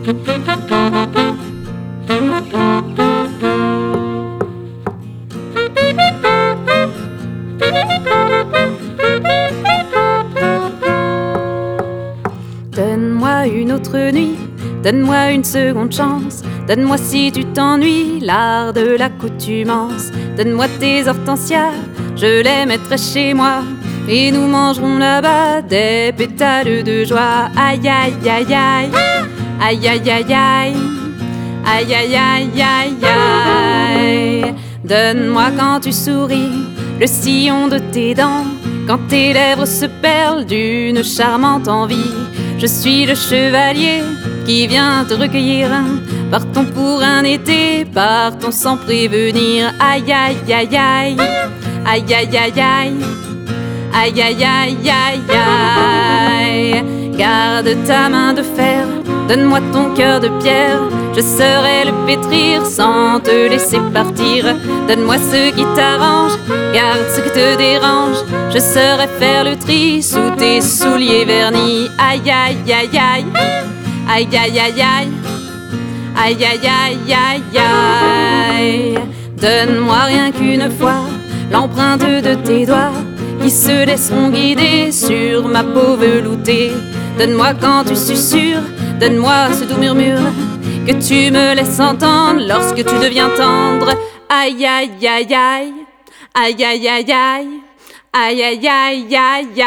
Donne-moi une autre nuit, donne-moi une seconde chance. Donne-moi si tu t'ennuies, l'art de l'accoutumance. Donne-moi tes hortensias, je les mettrai chez moi. Et nous mangerons là-bas des pétales de joie. Aïe aïe aïe aïe, aïe aïe aïe aïe, aïe aïe aïe aïe aïe. Donne-moi quand tu souris le sillon de tes dents, quand tes lèvres se perlent d'une charmante envie. Je suis le chevalier qui vient te recueillir. Partons pour un été, partons sans prévenir. Aïe aïe aïe aïe, aïe aïe aïe aïe, aïe aïe aïe aïe aïe. Garde ta main de fer, donne-moi ton cœur de pierre. Je saurai le pétrir sans te laisser partir. Donne-moi ce qui t'arrange, garde ce qui te dérange. Je saurai faire le tri sous tes souliers vernis. Aïe aïe aïe aïe, aïe aïe aïe aïe, aïe aïe aïe aïe aïe. Donne-moi rien qu'une fois l'empreinte de tes doigts qui se laisseront guider sur ma peau veloutée. Donne-moi quand tu susurres, donne-moi ce doux murmure que tu me laisses entendre lorsque tu deviens tendre. Aïe aïe aïe aïe, aïe aïe aïe aïe, aïe aïe aïe aïe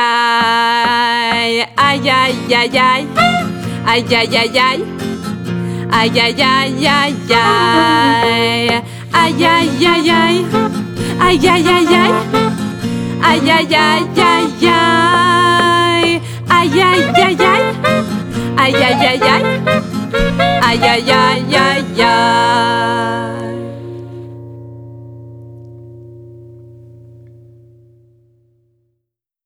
aïe, aïe aïe aïe aïe, aïe aïe aïe aïe, aïe aïe aïe aïe aïe, aïe aïe aïe aïe, aïe aïe aïe aïe, aïe aïe aïe aïe aïe, aïe aïe aïe aïe, aïe aïe aïe aïe, aïe aïe aïe aïe aïe.